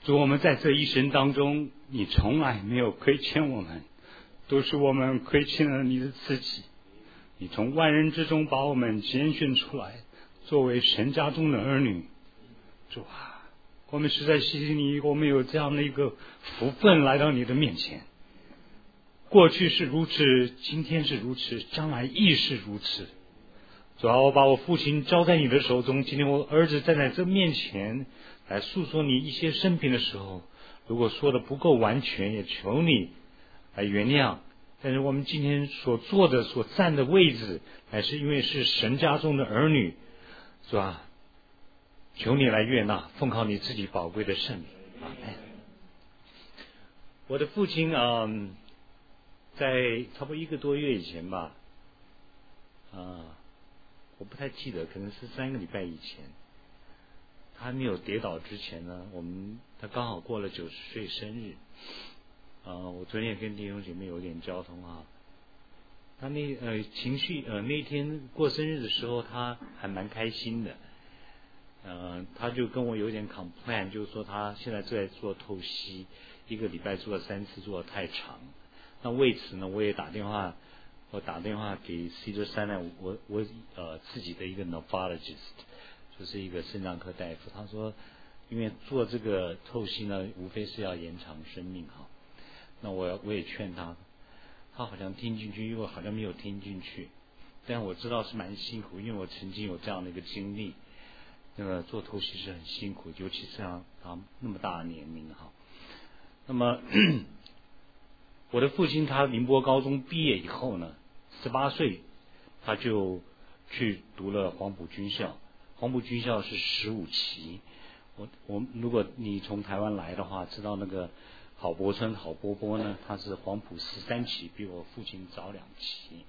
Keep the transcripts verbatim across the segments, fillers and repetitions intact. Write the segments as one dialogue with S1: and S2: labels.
S1: 主，我们在这一生当中，你从来没有亏欠我们，都是我们亏欠了你的自己。你从万人之中把我们拣选出来，作为神家中的儿女。主啊，我们实在谢谢你，我们有这样的一个福分来到你的面前。过去是如此，今天是如此，将来亦是如此。主啊，我把我父亲交在你的手中，今天我儿子站在这面前来诉说你一些生平的时候，如果说的不够完全，也求你来原谅。但是我们今天所坐的所站的位置，乃是因为是神家中的儿女，是吧？求你来悦纳，奉靠你自己宝贵的圣名。阿门。我的父亲啊、嗯，在差不多一个多月以前吧，啊、呃，我不太记得，可能是三个礼拜以前，他还没有跌倒之前呢，我们他刚好过了九十岁生日。啊、呃，我昨天也跟弟兄姐妹有点交通啊。他那呃情绪呃那天过生日的时候，他还蛮开心的。呃，他就跟我有点 complain， 就是说他现在正在做透析，一个礼拜做了三次，做的太长。那为此呢，我也打电话，我打电话给 Cedar Sinai， 我我呃自己的一个 nephrologist， 就是一个肾脏科大夫。他说，因为做这个透析呢，无非是要延长生命哈。那我我也劝他，他好像听进去，因为我好像没有听进去，但我知道是蛮辛苦，因为我曾经有这样的一个经历。那个做透析是很辛苦，尤其是像他那么大的年龄哈。那么我的父亲他宁波高中毕业以后呢，十八岁他就去读了黄埔军校。黄埔军校是十五期。我我如果你从台湾来的话，知道那个郝柏村郝伯伯呢，他是黄埔十三期，比我父亲早两期。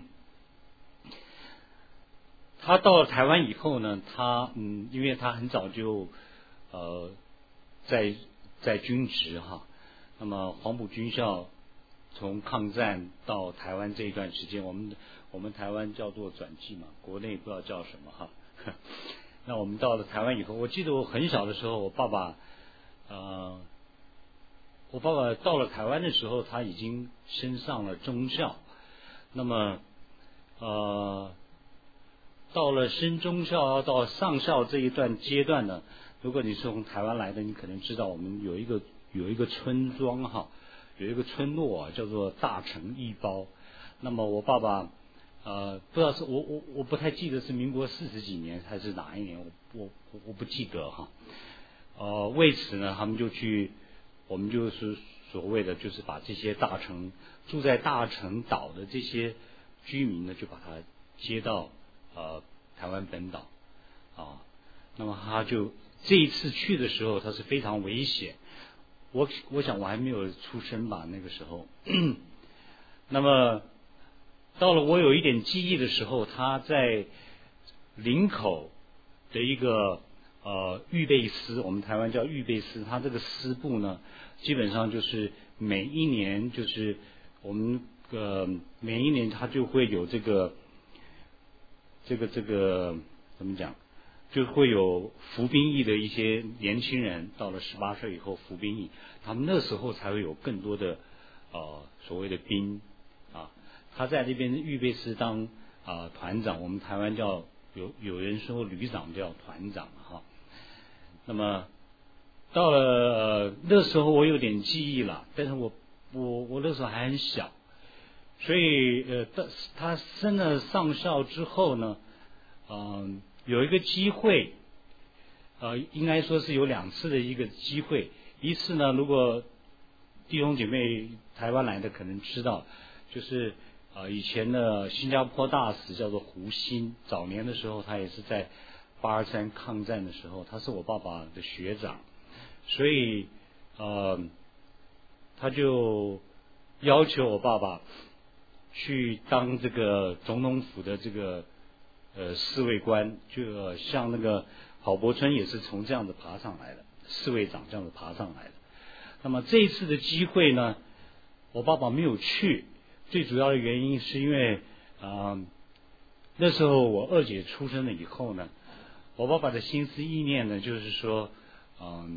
S1: 他到了台湾以后呢，他嗯，因为他很早就呃在在军职哈，那么黄埔军校从抗战到台湾这一段时间，我们我们台湾叫做转机嘛，国内不知道叫什么哈。那我们到了台湾以后，我记得我很小的时候，我爸爸呃，我爸爸到了台湾的时候，他已经升上了中校，那么呃。到了升中校到上校这一段阶段呢，如果你是从台湾来的，你可能知道我们有一个有一个村庄哈，有一个村落啊，叫做大城一包。那么我爸爸呃不知道是我我我不太记得是民国四十几年还是哪一年，我我我不记得哈。呃为此呢，他们就去，我们就是所谓的就是把这些大城住在大城岛的这些居民呢，就把他接到。呃，台湾本岛啊，那么他就这一次去的时候，他是非常危险。我我想我还没有出生吧，那个时候。那么到了我有一点记忆的时候，他在林口的一个呃预备司，我们台湾叫预备司，他这个司部呢，基本上就是每一年就是我们呃每一年他就会有这个。这个这个怎么讲？就会有服兵役的一些年轻人，到了十八岁以后服兵役，他们那时候才会有更多的呃所谓的兵啊。他在这边预备司当啊、呃、团长，我们台湾叫有有人说旅长叫团长哈。那么到了、呃、那时候我有点记忆了，但是我我我那时候还很小。所以呃，他他升了上校之后呢，嗯、呃，有一个机会，呃，应该说是有两次的一个机会。一次呢，如果弟兄姐妹台湾来的可能知道，就是呃以前的新加坡大使叫做胡新，早年的时候他也是在八二三抗战的时候，他是我爸爸的学长，所以呃他就要求我爸爸。去当这个总统府的这个呃侍卫官，就像那个郝柏村也是从这样子爬上来的，侍卫长这样子爬上来的。那么这一次的机会呢，我爸爸没有去，最主要的原因是因为啊、呃、那时候我二姐出生了以后呢，我爸爸的心思意念呢就是说，嗯、呃，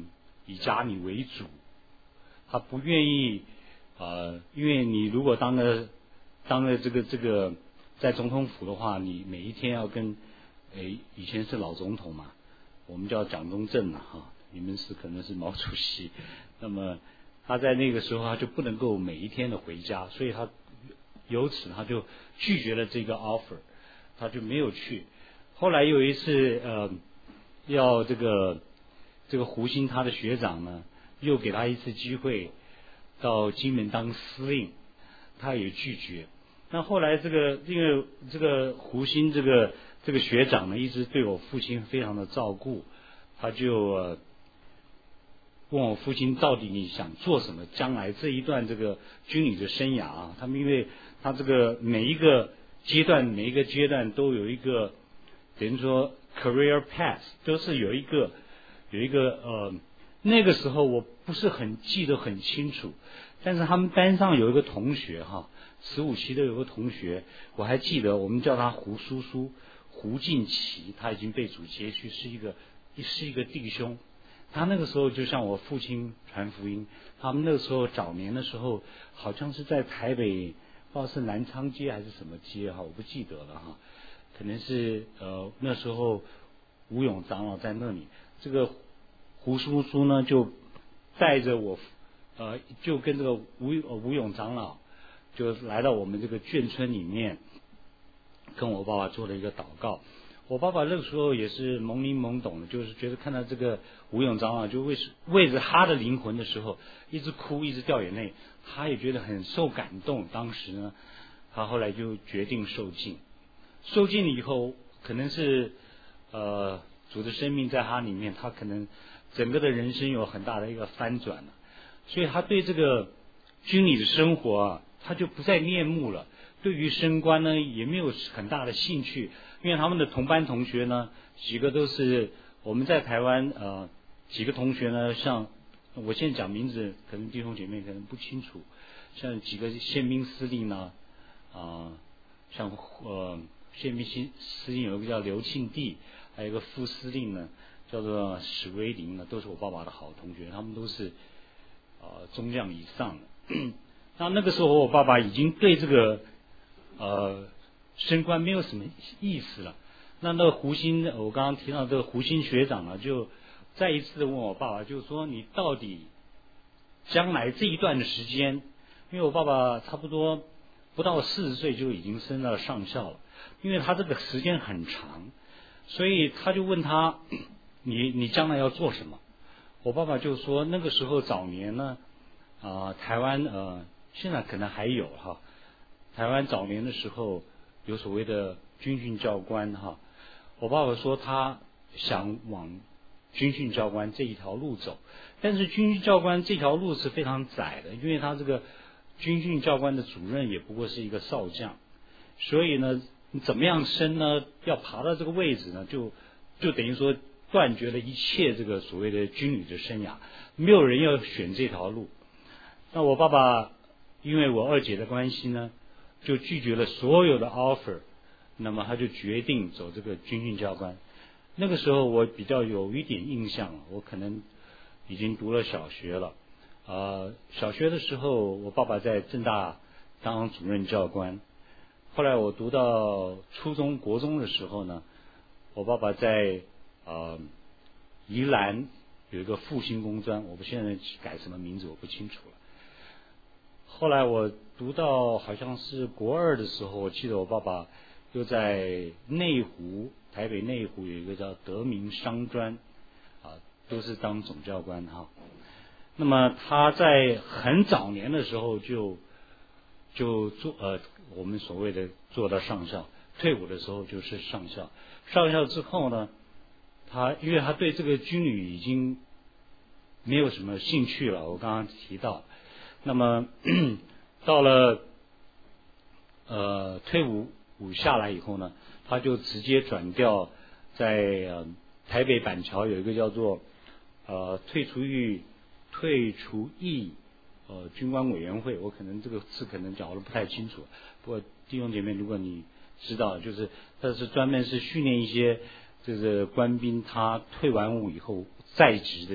S1: 以家里为主，他不愿意呃，因为你如果当了当了这个这个在总统府的话，你每一天要跟诶以前是老总统嘛，我们叫蒋中正嘛哈，你们是可能是毛主席，那么他在那个时候他就不能够每一天的回家，所以他由此他就拒绝了这个 offer， 他就没有去。后来有一次呃要这个这个胡新他的学长呢又给他一次机会到金门当司令，他也拒绝。那后来这个因为这个胡新这个这个学长呢一直对我父亲非常的照顾，他就、呃、问我父亲到底你想做什么，将来这一段这个军旅的生涯啊，他们因为他这个每一个阶段每一个阶段都有一个等于说 career path， 都是有一个有一个呃那个时候我不是很记得很清楚，但是他们班上有一个同学哈，十五期的有个同学，我还记得我们叫他胡叔叔，胡进奇，他已经被主接去，是一个是一个弟兄。他那个时候就像我父亲传福音，他们那个时候早年的时候，好像是在台北，不知道是南昌街还是什么街哈，我不记得了哈，可能是呃那时候吴勇长老在那里，这个胡叔叔呢就带着我呃就跟这个吴吴勇长老就来到我们这个眷村里面，跟我爸爸做了一个祷告。我爸爸那个时候也是懵懵懵懂的，就是觉得看到这个吴勇长老就为为着他的灵魂的时候一直哭一直掉眼泪，他也觉得很受感动。当时呢他后来就决定受浸，受浸了以后可能是呃主的生命在他里面，他可能整个的人生有很大的一个翻转了，所以他对这个军旅的生活啊他就不再恋慕了，对于升官呢也没有很大的兴趣，因为他们的同班同学呢几个都是我们在台湾呃几个同学呢，像我现在讲名字可能弟兄姐妹可能不清楚，像几个宪兵司令呢啊、呃、像呃宪兵司令有一个叫刘庆地，还有一个副司令呢叫做史威林呢，都是我爸爸的好同学，他们都是呃中将以上的。那那个时候我爸爸已经对这个呃升官没有什么意思了。那那个胡新，我刚刚提到这个胡新学长呢，就再一次的问我爸爸，就是说你到底将来这一段的时间，因为我爸爸差不多不到四十岁就已经升到上校了，因为他这个时间很长，所以他就问他你你将来要做什么？我爸爸就说那个时候早年呢啊、呃、台湾呃现在可能还有哈，台湾早年的时候有所谓的军训教官哈，我爸爸说他想往军训教官这一条路走，但是军训教官这条路是非常窄的，因为他这个军训教官的主任也不过是一个少将，所以呢怎么样升呢，要爬到这个位置呢，就就等于说断绝了一切这个所谓的军旅的生涯，没有人要选这条路。那我爸爸因为我二姐的关系呢，就拒绝了所有的 offer， 那么他就决定走这个军训教官。那个时候我比较有一点印象，我可能已经读了小学了。呃，小学的时候我爸爸在政大当主任教官，后来我读到初中国中的时候呢，我爸爸在呃宜兰有一个复兴工专，我不现在改什么名字我不清楚了。后来我读到好像是国二的时候，我记得我爸爸又在内湖，台北内湖有一个叫德明商专啊，都是当总教官哈。那么他在很早年的时候就就做呃我们所谓的做到上校，退伍的时候就是上校。上校之后呢，他因为他对这个军旅已经没有什么兴趣了，我刚刚提到。那么到了呃退伍伍下来以后呢，他就直接转调在、呃、台北板桥有一个叫做呃退出役退出役呃军官委员会，我可能这个字可能讲的不太清楚，不过弟兄姐妹如果你知道，就是他是专门是训练一些就是官兵他退完伍以后在职的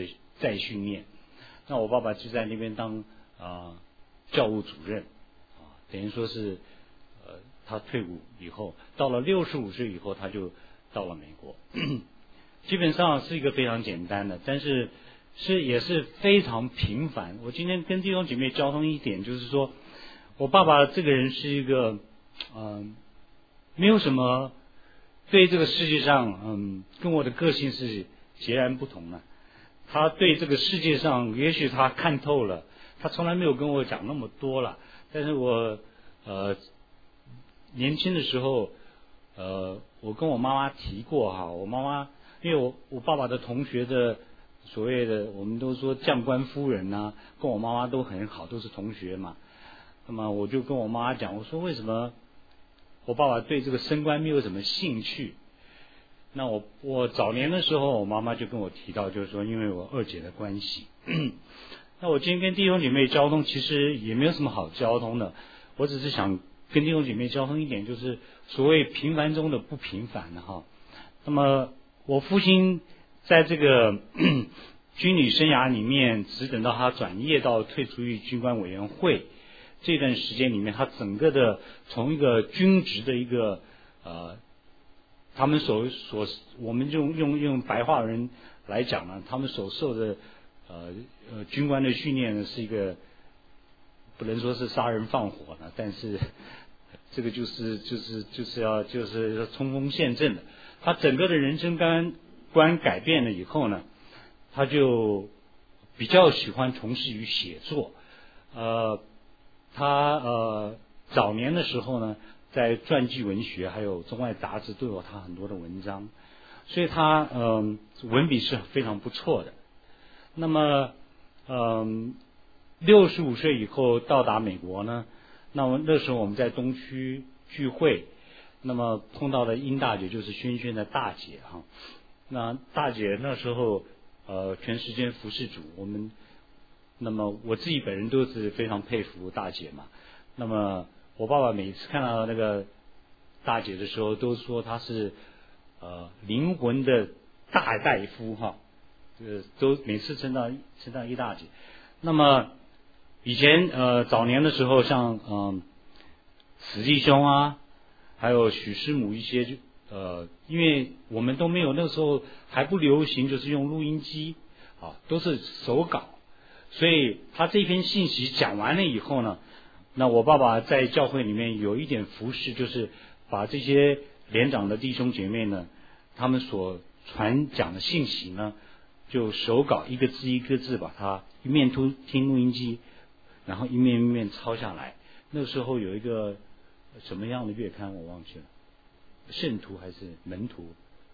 S1: 再训练。那我爸爸就在那边当啊、呃、教务主任啊，等于说是呃他退伍以后，到了六十五岁以后，他就到了美国。基本上是一个非常简单的，但是是也是非常平凡。我今天跟弟兄姐妹交通一点，就是说我爸爸这个人是一个嗯、呃、没有什么对这个世界上嗯跟我的个性是截然不同的。他对这个世界上也许他看透了，他从来没有跟我讲那么多了。但是我呃年轻的时候呃我跟我妈妈提过哈，我妈妈因为我我爸爸的同学的所谓的我们都说将官夫人呐、啊，跟我妈妈都很好，都是同学嘛。那么我就跟我妈妈讲，我说为什么我爸爸对这个升官没有什么兴趣？那我我早年的时候，我妈妈就跟我提到，就是说因为我二姐的关系。那我今天跟弟兄姐妹交通，其实也没有什么好交通的，我只是想跟弟兄姐妹交通一点，就是所谓平凡中的不平凡的哈。那么我父亲在这个军旅生涯里面，只等到他转业到退出于军官委员会这段时间里面，他整个的从一个军职的一个呃，他们所所我们用用用白话人来讲呢，他们所受的呃呃军官的训练呢，是一个不能说是杀人放火呢，但是这个就是就是就是要就是要冲锋陷阵的。他整个的人生观观改变了以后呢，他就比较喜欢从事于写作。呃，他呃早年的时候呢，在传记文学还有中外杂志都有他很多的文章，所以他嗯、呃、文笔是非常不错的。那么嗯六十五岁以后到达美国呢，那么那时候我们在东区聚会。那么碰到的殷大姐就是轩轩的大姐哈，那大姐那时候呃全时间服侍主，我们那么我自己本人都是非常佩服大姐嘛。那么我爸爸每次看到那个大姐的时候，都说她是呃灵魂的大大夫哈，这个都每次称到称到一大姐。那么以前呃早年的时候，像嗯、呃、史弟兄啊。还有许师母一些就呃，因为我们都没有那时候还不流行，就是用录音机啊，都是手稿，所以他这篇信息讲完了以后呢，那我爸爸在教会里面有一点服侍，就是把这些连长的弟兄姐妹呢，他们所传讲的信息呢，就手稿一个字一个字把它一面听听录音机，然后一面一面抄下来。那个时候有一个。什么样的月刊我忘记了，圣徒还是门徒？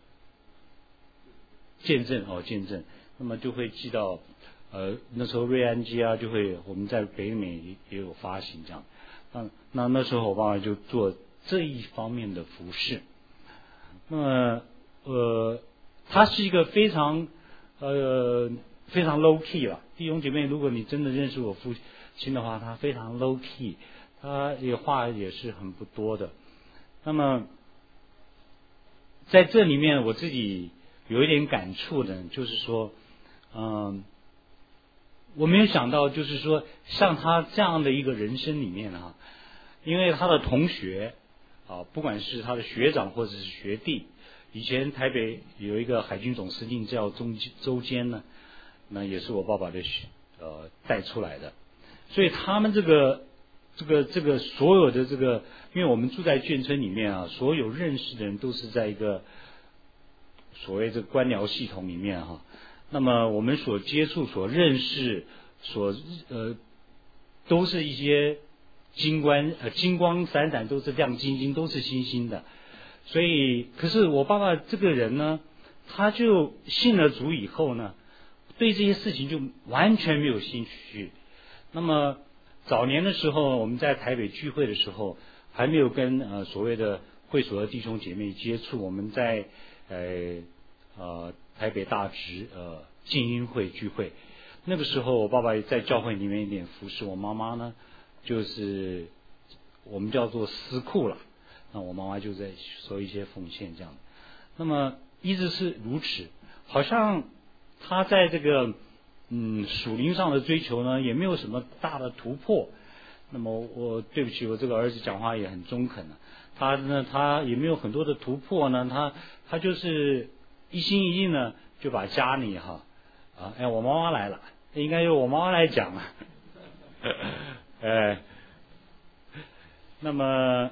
S1: 见证哦，见证。那么就会寄到呃那时候瑞安基啊，就会我们在北美也也有发行这样。那那那时候我爸爸就做这一方面的服饰。那么呃，他是一个非常呃非常 low key 了。弟兄姐妹，如果你真的认识我父亲的话，他非常 low key。他也话也是很不多的。那么在这里面我自己有一点感触的，就是说嗯我没有想到就是说像他这样的一个人生里面啊，因为他的同学啊，不管是他的学长或者是学弟，以前台北有一个海军总司令叫周周坚呢，那也是我爸爸的呃带出来的，所以他们这个这个这个所有的这个，因为我们住在眷村里面啊，所有认识的人都是在一个所谓这个官僚系统里面哈、啊。那么我们所接触、所认识、所呃，都是一些金光呃金光闪闪，都是亮晶晶，都是星星的。所以，可是我爸爸这个人呢，他就信了主以后呢，对这些事情就完全没有兴趣。那么早年的时候，我们在台北聚会的时候，还没有跟呃所谓的会所的弟兄姐妹接触。我们在呃呃台北大直呃静音会聚会，那个时候我爸爸在教会里面一点服侍，我妈妈呢就是我们叫做私库了。那我妈妈就在收一些奉献这样。那么一直是如此，好像他在这个嗯属灵上的追求呢，也没有什么大的突破。那么我对不起，我这个儿子讲话也很中肯的，他呢他也没有很多的突破呢，他他就是一心一意呢就把家里哈啊哎我妈妈来了，应该由我妈妈来讲了，哎，那么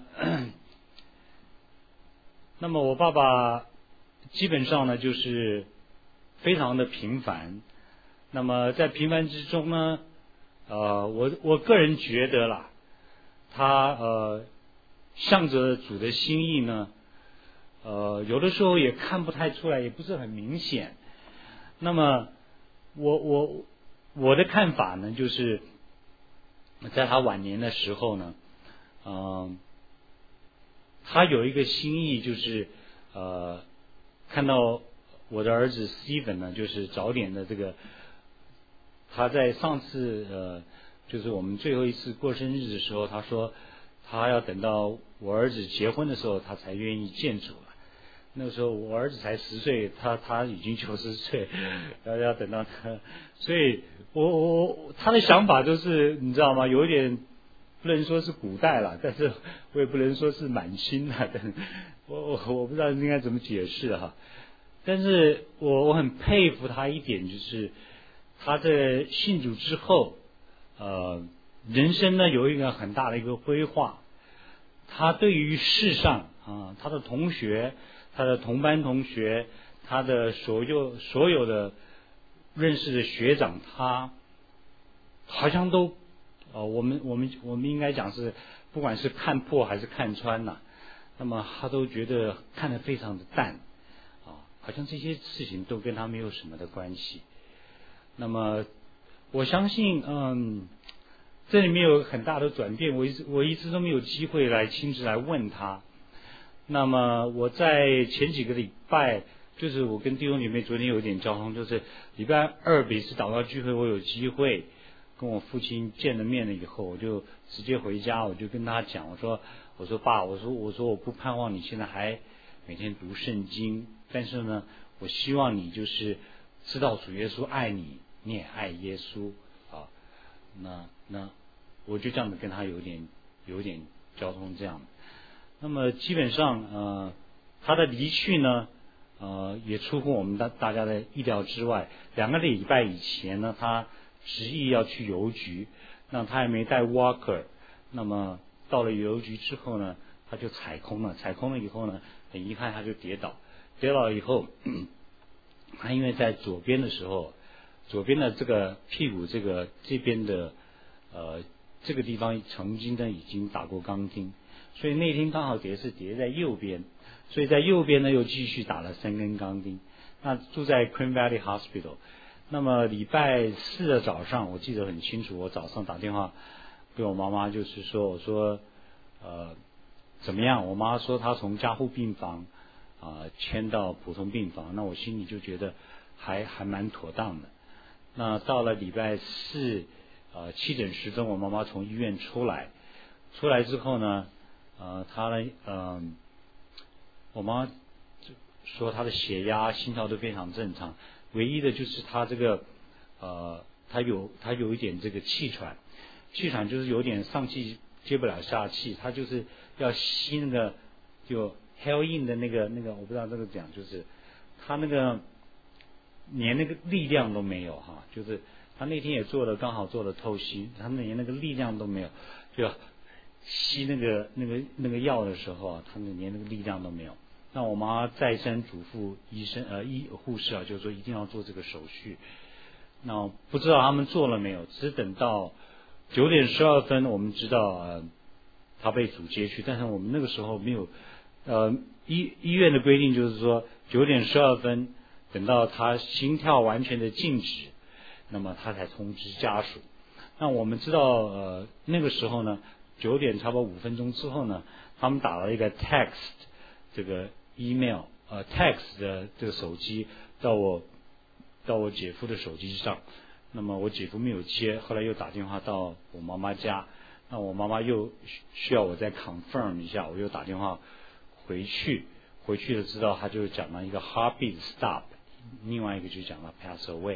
S1: 那么我爸爸基本上呢就是非常的平凡，那么在平凡之中呢。呃，我我个人觉得啦，他呃向着主的心意呢，呃有的时候也看不太出来，也不是很明显。那么我我我的看法呢，就是在他晚年的时候呢，嗯、呃，他有一个心意，就是呃看到我的儿子 Steven 呢，就是早点的这个。他在上次呃，就是我们最后一次过生日的时候，他说他要等到我儿子结婚的时候，他才愿意见主了。那个时候我儿子才十岁，他他已经九十岁，要要等到他，所以我我他的想法就是你知道吗？有一点不能说是古代了，但是我也不能说是满清了，我我我不知道应该怎么解释哈。但是我我很佩服他一点就是。他在信主之后，呃，人生呢有一个很大的一个规划。他对于世上啊，他的同学、他的同班同学、他的所有所有的认识的学长，他好像都，呃，我们我们我们应该讲是，不管是看破还是看穿呐、啊，那么他都觉得看得非常的淡，啊，好像这些事情都跟他没有什么的关系。那么，我相信，嗯，这里面有很大的转变。我一直我一直都没有机会来亲自来问他。那么我在前几个礼拜，就是我跟弟兄姐妹昨天有点交通，就是礼拜二每次祷告聚会，我有机会跟我父亲见了面了以后，我就直接回家，我就跟他讲，我说，我说爸，我说我说我不盼望你现在还每天读圣经，但是呢，我希望你就是知道主耶稣爱你。你也爱耶稣啊，那那我就这样子跟他有点有点交通这样。那么基本上呃他的离去呢呃也出乎我们大大家的意料之外。两个礼拜以前呢，他执意要去邮局，那他还没带 walker， 那么到了邮局之后呢，他就踩空了，踩空了以后呢，很遗憾他就跌倒，跌倒以后，他因为在左边的时候。左边的这个屁股这个这边的呃这个地方曾经呢已经打过钢钉，所以那天刚好跌是跌在右边，所以在右边呢又继续打了三根钢钉。那住在 Queen Valley Hospital。那么礼拜四的早上，我记得很清楚，我早上打电话给我妈妈，就是说我说呃怎么样？我妈说她从加护病房啊、呃、迁到普通病房，那我心里就觉得还还蛮妥当的。那到了礼拜四，呃七点十分，我妈妈从医院出来，出来之后呢，呃，她呢，嗯、呃，我妈说她的血压、心跳都非常正常，唯一的就是她这个，呃，她有她有一点这个气喘，气喘就是有点上气接不了下气，她就是要吸那个就 heroin 的那个那个，我不知道这个讲就是她那个。连那个力量都没有哈，就是他那天也做了，刚好做了透析，他们连那个力量都没有，就吸那个那个那个药的时候啊，他们连那个力量都没有。那我妈再三嘱咐医生呃医护士啊，就是说一定要做这个手续。那不知道他们做了没有，只等到九点十二分，我们知道呃他被主接去，但是我们那个时候没有呃医医院的规定就是说九点十二分。等到他心跳完全的静止，那么他才通知家属。那我们知道，呃，那个时候呢，九点差不多五分钟之后呢，他们打了一个 text 这个 email， 呃 text 的这个手机到我到我姐夫的手机上。那么我姐夫没有接，后来又打电话到我妈妈家，那我妈妈又需要我再 confirm 一下，我又打电话回去，回去了知道他就讲了一个 heartbeat stop。另外一个就讲了 pass away，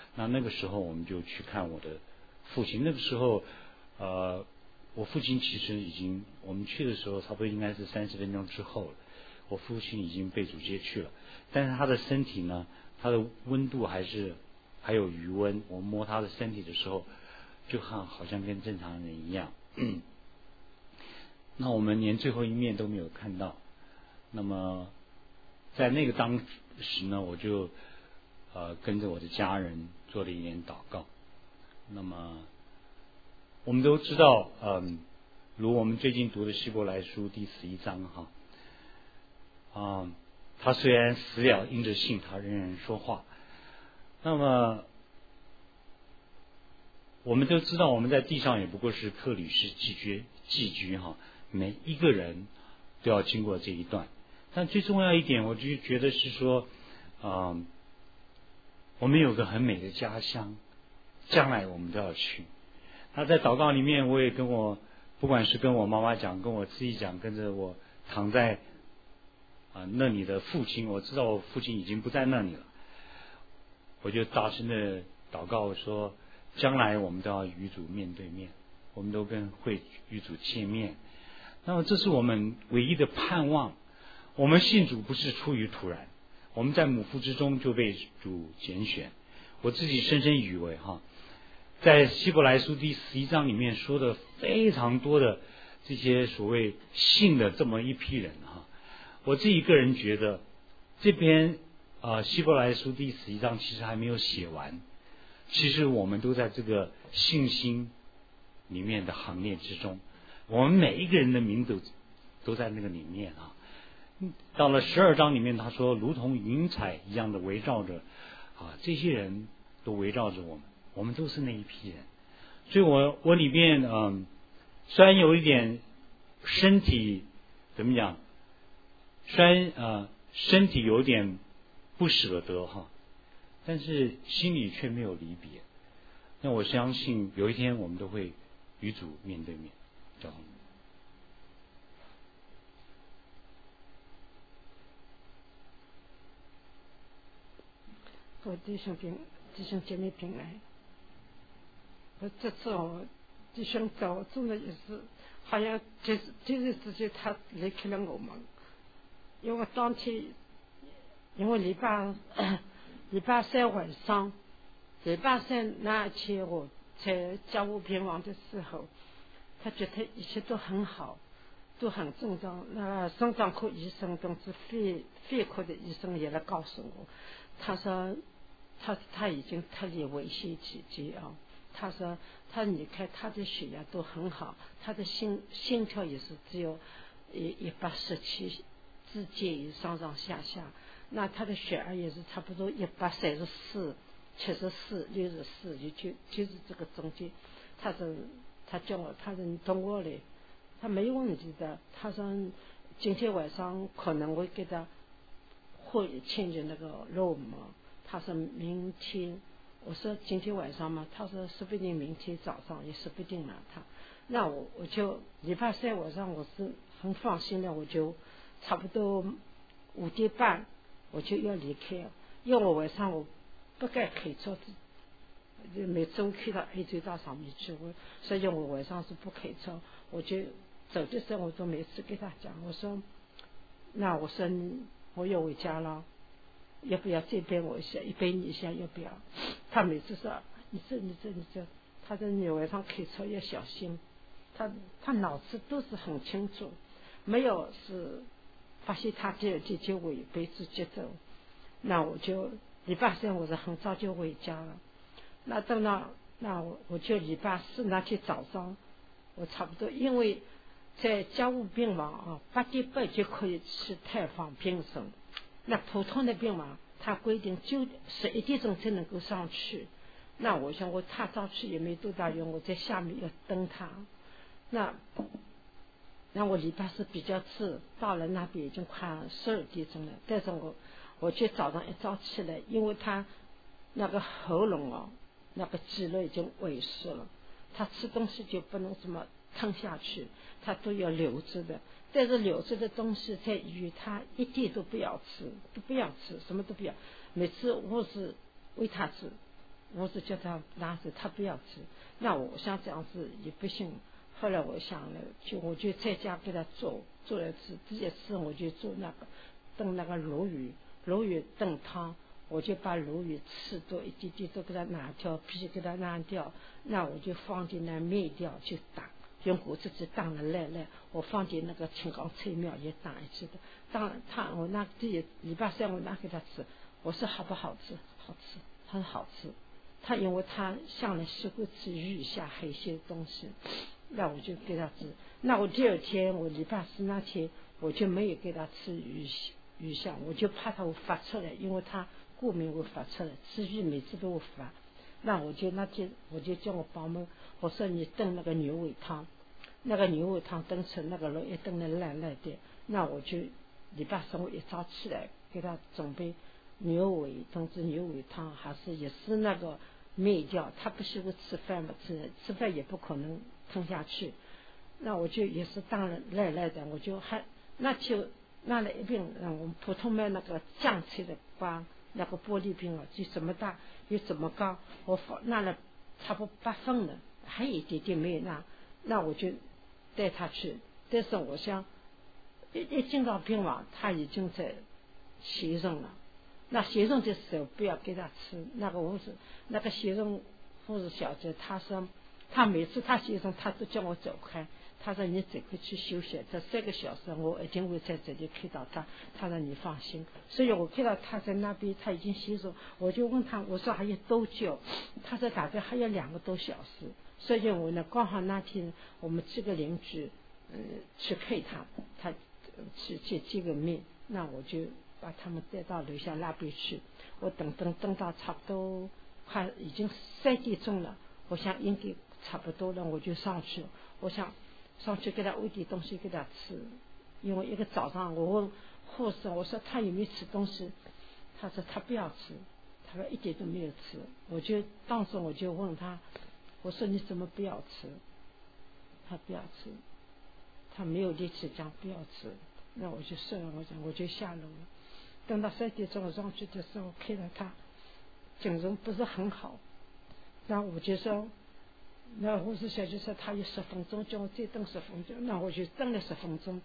S1: 那那个时候我们就去看我的父亲。那个时候，呃，我父亲其实已经，我们去的时候差不多应该是三十分钟之后了。我父亲已经被主接去了，但是他的身体呢，他的温度还是还有余温。我摸他的身体的时候，就看好像跟正常人一样。那我们连最后一面都没有看到。那么在那个当时呢，我就呃跟着我的家人做了一点祷告。那么我们都知道，嗯、呃，如我们最近读的希伯来书第十一章哈，啊、呃，他虽然死了，因着信他仍然说话。那么我们都知道，我们在地上也不过是克里斯寄居寄居哈，每一个人都要经过这一段。但最重要一点，我就觉得是说，啊、呃，我们有个很美的家乡，将来我们都要去。那在祷告里面，我也跟我，不管是跟我妈妈讲，跟我自己讲，跟着我躺在啊、呃、那里的父亲，我知道我父亲已经不在那里了，我就大声的祷告说，将来我们都要与主面对面，我们都跟会与主见面。那么这是我们唯一的盼望。我们信主不是出于突然，我们在母腹之中就被主拣选。我自己深深以为哈，在希伯来书第十一章里面说的非常多的这些所谓信的这么一批人哈，我自己个人觉得这篇呃希伯来书第十一章其实还没有写完，其实我们都在这个信心里面的行列之中，我们每一个人的名字都在那个里面啊。到了十二章里面，他说如同云彩一样的围绕着啊，这些人都围绕着我们，我们都是那一批人。所以我我里边嗯，虽然有一点身体怎么讲，虽然呃身体有点不舍得哈，但是心里却没有离别。那我相信有一天我们都会与主面对面。交通
S2: 各位弟兄平弟兄姐妹平安。我这次我弟兄走真的也是，好像就是就是直接他离开了我们，因为当天因为礼拜礼拜三晚上，礼拜三那一天我在家务病房的时候，他觉得一切都很好，都很正常。那肾脏科医生同志肺肺科的医生也来告诉我，他说他他已经脱离危险期间啊。他说他你看他的血压都很好，他的心心跳也是只有一一百十七之间上上下下，那他的血压也是差不多一百三十四、七十四、六十四，就就就是这个中间。他说他叫我，他说你等我来，他没有问题的。他说今天晚上可能会给他会签进那个肉嘛。他说明天，我说今天晚上嘛，他说说不定明天早上，也说不定了。他，那我我就礼拜三晚上我是很放心的，我就差不多五点半我就要离开了，因为我晚上我不该开车子，就每次我开到 A 隧道上面去，我所以我晚上是不开车。我就走的时候，我就每次跟他讲，我说，那我说我要回家了。要不要这边我一下，一杯你一下要不要？他每次说你这你这你这，他说你晚上开车要小心。他他脑子都是很清楚，没有是发现他第二天就违背自节奏。那我就礼拜三我是很早就回家了。那等到那我我就礼拜四那天早上，我差不多因为在家务病房啊，八点半就可以去探访病人。那普通的病房，他规定九十一点钟才能够上去。那我想我太早去也没多大用，我在下面要等他。那那我礼拜四比较迟，到了那边已经快十二点钟了。但是我我就早上一早起来，因为他那个喉咙哦，那个肌肉已经萎缩了，他吃东西就不能什么吞下去，他都要留着的。但是留着的东西在医院他一点都不要吃，都不要吃，什么都不要。每次我是喂他吃， 我是叫他拿着，他不要吃。那我想这样子也不行。后来我想了，就我就在家给他做做来吃，直接吃我就做那个炖那个鲈鱼，鲈鱼炖汤，我就把鲈鱼吃多一点点都给他拿掉，皮给他拿掉，那我就放进那面条去打，用果子去打了来来，我放进那个青冈菜苗也打一次的，当他我那这礼拜三我拿给他吃，我说好不好吃？好吃，他说好吃。他因为他向来习惯吃鱼虾海鲜东西，那我就给他吃。那我第二天我礼拜四那天我就没有给他吃鱼鱼虾，我就怕他会发出来，因为他过敏会发出来，吃鱼每次都会发。那我就那天我就叫我保姆，我说你炖那个牛尾汤，那个牛尾汤炖成那个肉一炖的烂烂的，那我就礼拜三我一早起来给他准备牛尾，总之牛尾汤还是也是那个面条，他不喜欢吃饭嘛，吃吃饭也不可能吞下去。那我就也是当然来来的，我就还那就拿了一瓶嗯我们普通买那个酱菜的瓜，那个玻璃瓶啊，就这么大又这么高，我放拿了差不多八分了，还有一点点没有拿，那我就带他去。但是我想一一进到病房，他已经在洗肾了。那洗肾的时候不要给他吃，那个护士，那个洗肾护士小姐，她说，她每次她洗肾，她都叫我走开，她说你走开去休息，这三个小时我一定会在这里看到她，她说你放心。所以我看到她在那边，她已经洗肾，我就问她，我说还有多久？她说大概还有两个多小时。所以我呢，刚好那天我们几个邻居，嗯，去看她，她去去见个面，那我就把他们带到楼下那边去。我等等等到差不多快已经三点钟了，我想应该差不多了，我就上去。我想上去给他喂点东西给他吃，因为一个早上我问护士，我说他有没有吃东西，他说他不要吃，他说一点都没有吃。我就当时我就问他，我说你怎么不要吃？他不要吃，他没有力气讲不要吃。那我就算了，我讲我就下楼了。等到三点钟我上去的时候，看到他精神不是很好，那我就说，那护士小姐说他有十分钟，叫我再等十分钟，那我就等了十分钟，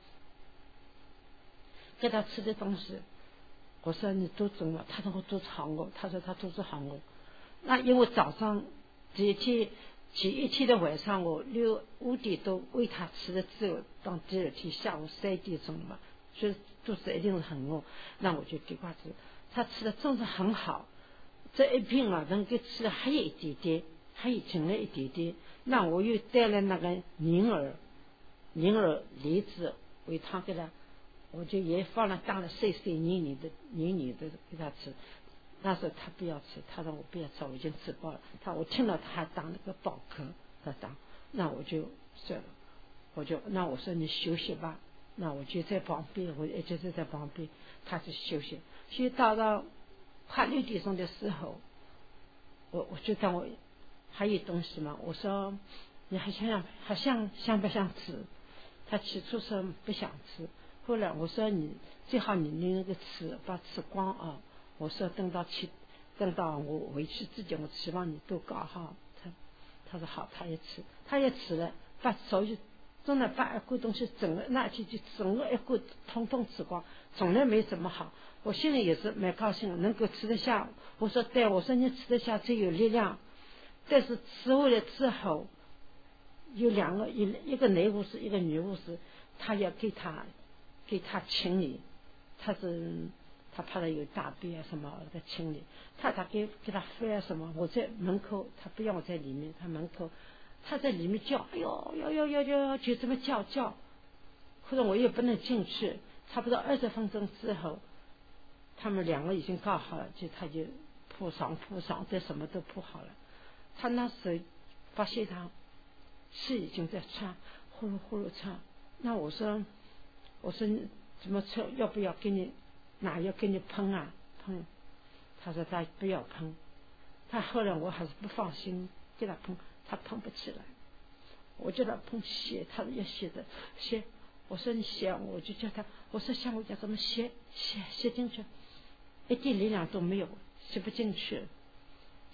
S2: 给他吃的东西。我说你肚子饿？他说我肚子好饿。他说他肚子好饿。那因为早上第一天前一天的晚上我六五点多喂他吃了之后，到第二天下午三点钟嘛，所以肚子一定是很饿。那我就给他吃，他吃的真是很好。这一瓶啊，能够吃的还有一点点，还有剩了一点点。那我又带了那个银耳，银耳梨子喂汤给他，我就也放了当了碎碎黏黏的黏黏的给他吃。那时候他不要吃，他说我不要吃，我已经吃饱了。他我听到他还当那个饱嗝，他当，那我就算了，我就那我说你休息吧，那我就在旁边，我一直就在旁边，他就休息。所以到了快六点钟的时候，我我就当我还有东西嘛，我说你还想想还想想不想吃？他起初说不想吃，后来我说你最好你那个吃把吃光啊。我说等到去等到我回去之前，我希望你都搞好。他他说好，他也吃，他也吃了，把所有真的把一锅东西整个那天就整个一锅通通吃光，从来没什么好。我心里也是蛮高兴，能够吃得下。我说对，我说你吃得下最有力量。但是吃回来之后，有两个一一个男护士，一个女护士，他要给他给他清理，他是。他怕他有大便啊什么的清理，他他给给他翻啊什么，我在门口，他不让我在里面，他门口，他在里面叫，哎呦呦呦呦呦，就这么叫叫，可是我也不能进去。差不多二十分钟之后，他们两个已经搞好了，就他就铺上铺上，这什么都铺好了。他那时候发现他气已经在喘，呼噜呼噜喘。那我说，我说怎么吹？要不要给你？哪要给你喷啊喷？他说他不要喷。他后来我还是不放心给他喷，他喷不起来。我叫他喷血，他要血的血。我说你血，我就叫他，我说像我讲怎么血血血进去，一点力量都没有，吸不进去。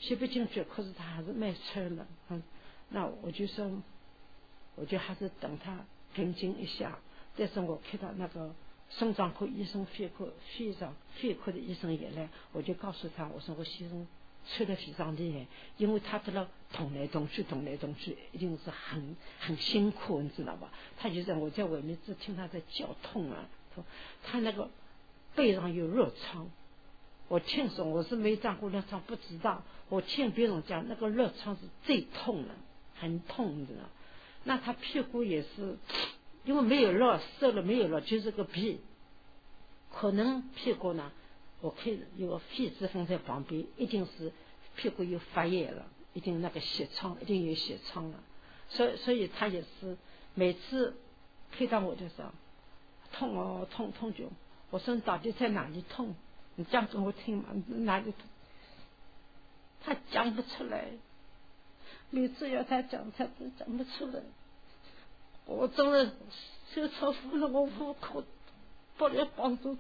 S2: 吸不进去，可是他还是卖车了，嗯，那我就说，我就还是等他平静一下。但是我看到那个肾脏科医生、肺科、肺脏、肺科的医生也来，我就告诉他，我说我先生吹得非常厉害，因为他得了动来动去，动来动去，一定是很很辛苦，你知道吧？他就在我在外面只听他在叫痛啊，他那个背上有热疮。我听说我是没长过热疮，不知道。我听别人讲，那个热疮是最痛的，很痛，你知道。那他屁股也是，因为没有热，瘦了没有热，就是个皮。可能屁股呢，我看有个肺脂肪在旁边，一定是屁股又发炎了，一定那个血疮，一定有血疮了。所以，所以他也是每次看到我的时候，痛哦，痛痛就，我说你到底在哪里痛？你讲给我听嘛，哪里痛？他讲不出来，每次要他讲，他都讲不出来。我真的受超服了，我无可不能帮助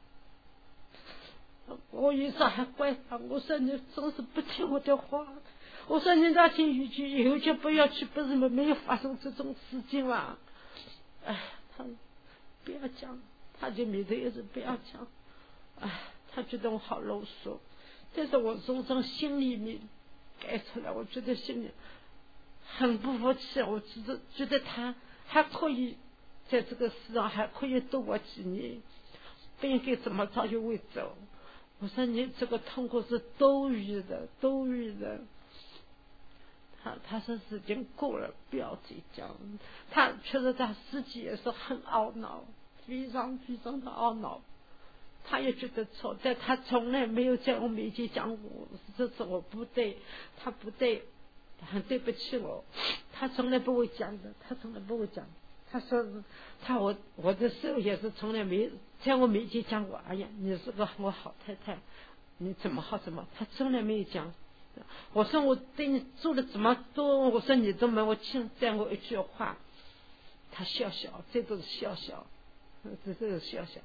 S2: 他。我有时还怪他，我说你真是不听我的话。我说你那天以去以后就不要去，不是没有发生这种事情嘛？哎，他不要讲，他就每头一直不要讲。哎，他觉得我好啰嗦，但是我从从心里面改出来，我觉得心里很不服气。我觉得觉得他还可以在这个世上还可以多我几年，不应该这么早就会走。我说你这个痛苦是多余的，多余的。他他说时间过了，不要再讲。他确实他自己也是很懊恼，非常非常的懊恼。他也觉得错，但他从来没有在我面前讲过这是我不对，他不对，很对不起我，他从来不会讲的，他从来不会讲。他说他我我的时候也是从来没在我面前讲过，哎呀，你是个我好太太，你怎么好怎么，他从来没有讲。我说我对你做了这么多，我说你都没我听赞我一句话，他笑笑，这都是笑笑，这都是笑笑。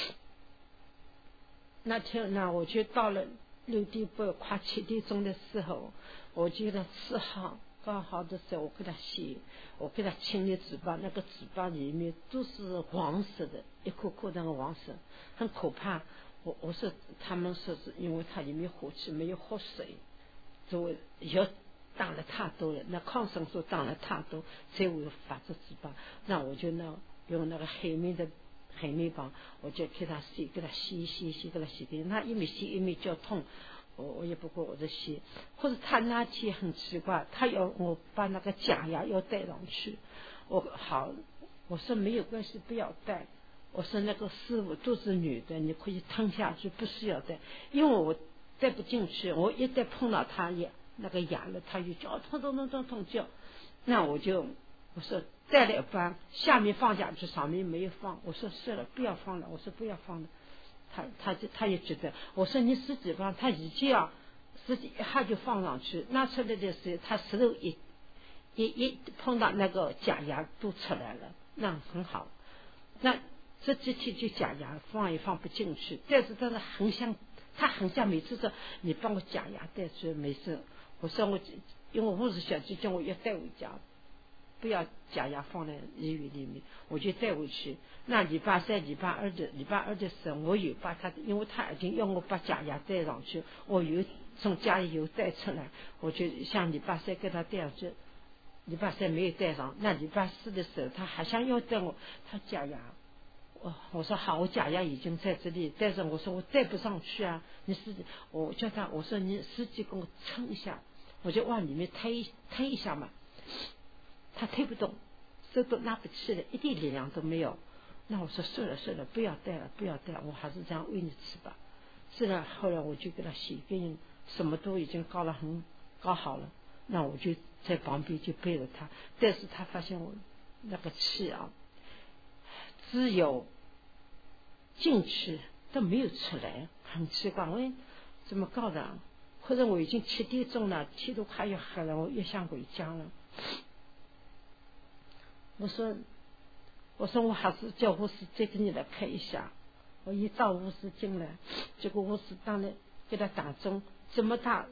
S2: 那天呢，我就到了六点半快七点钟的时候，我觉得吃好刚好的时候，我给他洗，我给他清理嘴巴，那个嘴巴里面都是黄色的，一颗颗那个黄色，很可怕。我我说他们说是因为它里面火气没有喝水，就药打了太多了，那抗生素打了太多，才会发这嘴巴。那我就那用那个黑面的。黑面棒，我就给他洗，给他洗洗洗，给他洗的。他一面洗一面叫痛，我我也不管我在洗。或者他那天很奇怪，他要我把那个假牙要戴上去，我好，我说没有关系，不要戴。我说那个师傅都是女的，你可以吞下去，不需要戴，因为我戴不进去，我一旦碰到他牙那个牙了，他就叫痛痛痛痛痛叫，那我就我说。带了一半，下面放下去，上面没有放。我说算了，不要放了。我说不要放了。他他就他也觉得，我说你十几放，他已经啊，十几一下就放上去，拿出来的时候，他石头一一一碰到那个假牙都出来了，那很好。那这几天就假牙放也放不进去，但是他是很想，他很想每次说你帮我假牙带去，没事。我说我因为护士小姐叫我要带回家。不要假牙放在医院里面，我就带回去。那礼拜三、礼拜二的礼拜二的时候，我有把他，因为他已经要我把假牙带上去，我有从家里有带出来，我就像礼拜三给他带上去，礼拜三没有带上。那礼拜四的时候，他还想要带我，他假牙，我我说好，我假牙已经在这里，但是我说我带不上去啊，你司机，我叫他，我说你司机给我撑一下，我就往里面推推一下嘛。他推不动，手都拿不起来，一点力量都没有。那我说算了算了，不要带了，不要带，我还是这样喂你吃吧。是的，后来我就给他洗病，什么都已经搞了很搞好了。那我就在旁边就陪着他，但是他发现我那个气啊，只有进去都没有出来，很奇怪，我怎么搞的？或者我已经七点钟了，天都快要黑了，我也想回家了。我说，我说我还是叫护士再给你来看一下。我一找护士进来，结果护士当然给他打针，这么大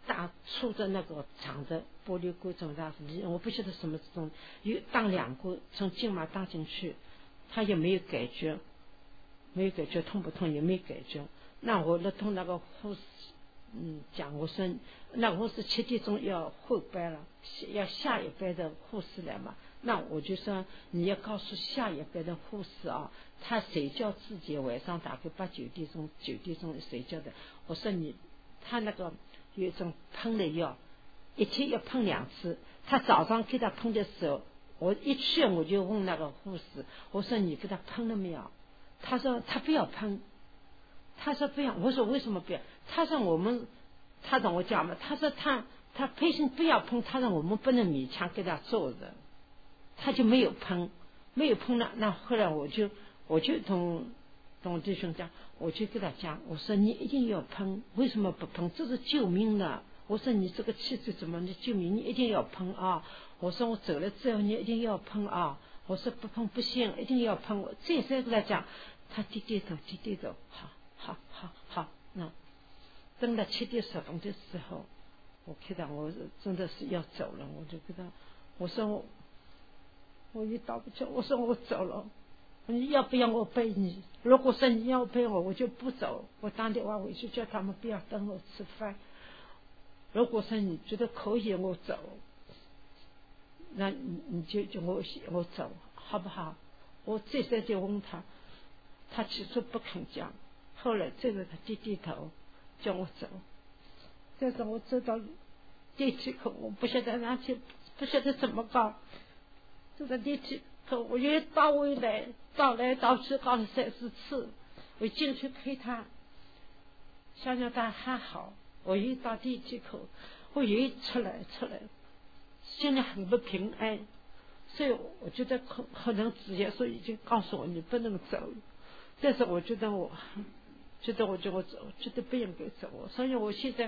S2: 大粗的那个长的玻璃锅这么大，我不晓得什么这种，有当两锅从静脉当进去，他也没有感觉，没有感觉痛不痛也没感觉。那我那同那个护士嗯讲，我说那个护士七点钟要后班了，要下一班的护士来嘛，那我就说你要告诉下一班的护士啊，他睡觉之前晚上大概八九点钟九点钟睡觉的，我说你他那个有一种喷的药，一天要喷两次，他早上给他喷的时候，我一去我就问那个护士，我说你给他喷了没有？他说他不要喷，他说不要，我说为什么不要？他说我们，他让我讲嘛，他说他他培训不要喷，他说我们不能勉强给他做的，他就没有喷，没有喷了。那后来我就我就同同弟兄讲，我就跟他讲，我说你一定要喷，为什么不喷？这是救命的。我说你这个气质怎么你救命？你一定要喷啊！我说我走了之后你一定要喷啊！我说不喷不行，一定要喷。我再三跟他讲，他低低头低低头，好好好好。那等到七点十分的时候，我看到我真的是要走了，我就跟他我说我我也到不去，我说我走了。你要不要我陪你？如果说你要陪我，我就不走。我打电话回去叫他们不要等我吃饭。如果说你觉得可以，我走，那你你就就我我走，好不好？我再三就问他，他起初不肯讲，后来这个他低低头叫我走。但是我走到电梯口，我不晓得哪去，不晓得怎么搞。走到电梯口，我又倒回来，倒来倒去搞了三四次。我进去陪他，想想他还好。我一到电梯口，我一出来出来，心里很不平安，所以我觉得可可能职业所以已经告诉我你不能走，但是我觉得我觉得我就我走，觉得不应该走，所以我现在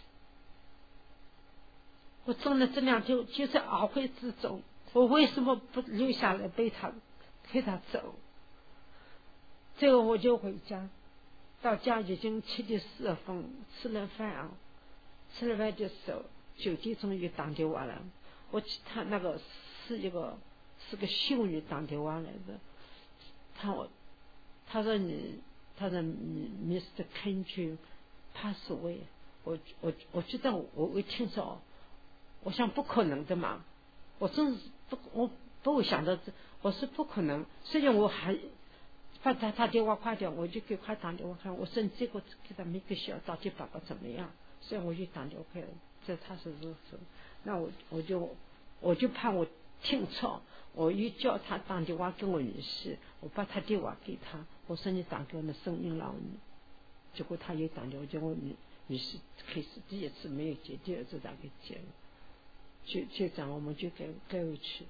S2: 我真的这两天就在懊悔之中，我为什么不留下来陪他陪他走？这个我就回家。到家已经七点四十分，吃了饭啊，吃了饭的时候九点钟又打电话了。我他那个是一个是个修女打电话来的，他我他说你他说你 Mister Kenji pass away， 我我我觉得我我听说，我想不可能的嘛，我真是不我不会想到这，我是不可能，虽然我还。把他打电话快点，我就给他打电话看，我说你这个给他每个小到底爸爸怎么样？所以我就打电话给这他是如此，那我我就我就怕我听错，我又叫他打电话给我女婿，我把他电话给他，我说你打给我的声音老女，结果他又打电话叫我女女婿开始第一次没有接，第二次打给接了，就就这样我们就该该回去。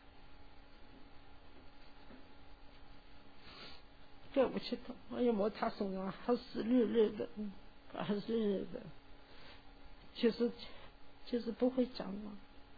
S2: 对不起他，哎呀，摸他手上还是热热的，还是热热的，就是就是不会讲话。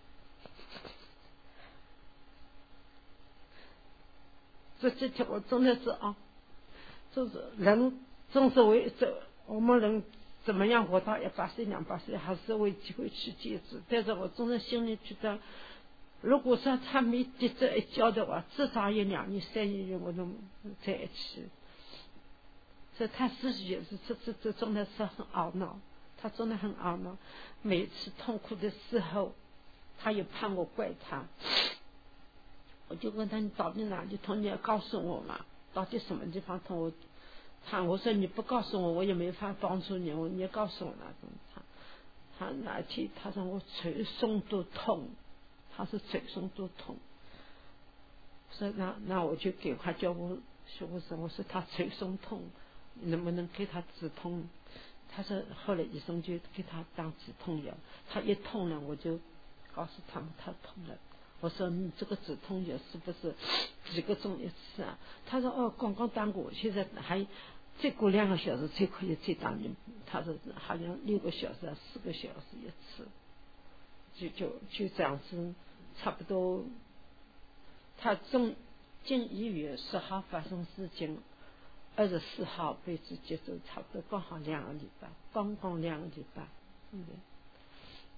S2: 这几天我真的是啊，就是人总是为这我们人怎么样活到一百岁两百岁，还是为机会去节制。但是我总是心里觉得，如果说他没跌这一跤的话，至少有两年三年我能在一起。所以他自己也是这这这真的是很懊恼，他真的很懊恼。每次痛苦的时候，他也怕我怪他。我就问他你到底哪里痛，你要告诉我嘛，到底什么地方痛？我他我说你不告诉我，我也没法帮助你，我你要告诉我哪种。他他那天他说我捶胸都痛，他是捶胸都痛。所以那那我就给他叫我说我说我说他捶胸痛，能不能给他止痛？他说后来医生就给他当止痛药，他一痛了我就告诉他们他痛了。我说你这个止痛药是不是几个钟一次啊？他说哦刚刚当过，现在还再过两个小时才可以再当你。他说好像六个小时四个小时一次，就就就这样子差不多。他从进医院十号发生事情，二十四号被子接走，差不多刚好两个礼拜，刚刚两个礼拜。嗯，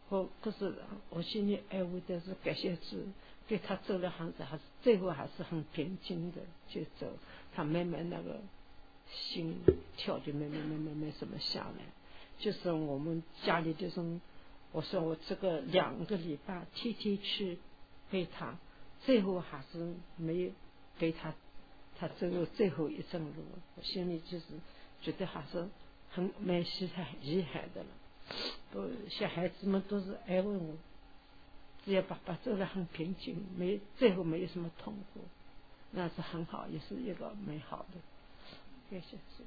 S2: 我可是我心里安慰的是感谢主，给他走了行子，还是最后还是很平静的就走，他慢慢那个心跳就慢慢慢慢慢什么下来。就是我们家里就是，我说我这个两个礼拜天天去陪他，最后还是没有陪他，他走了最后一程路，我心里就是觉得还是很蛮厉害厉害的了。都小孩子们都是安慰我，只要爸爸走得很平静，没最后没有什么痛苦，那是很好，也是一个美好的。感谢主。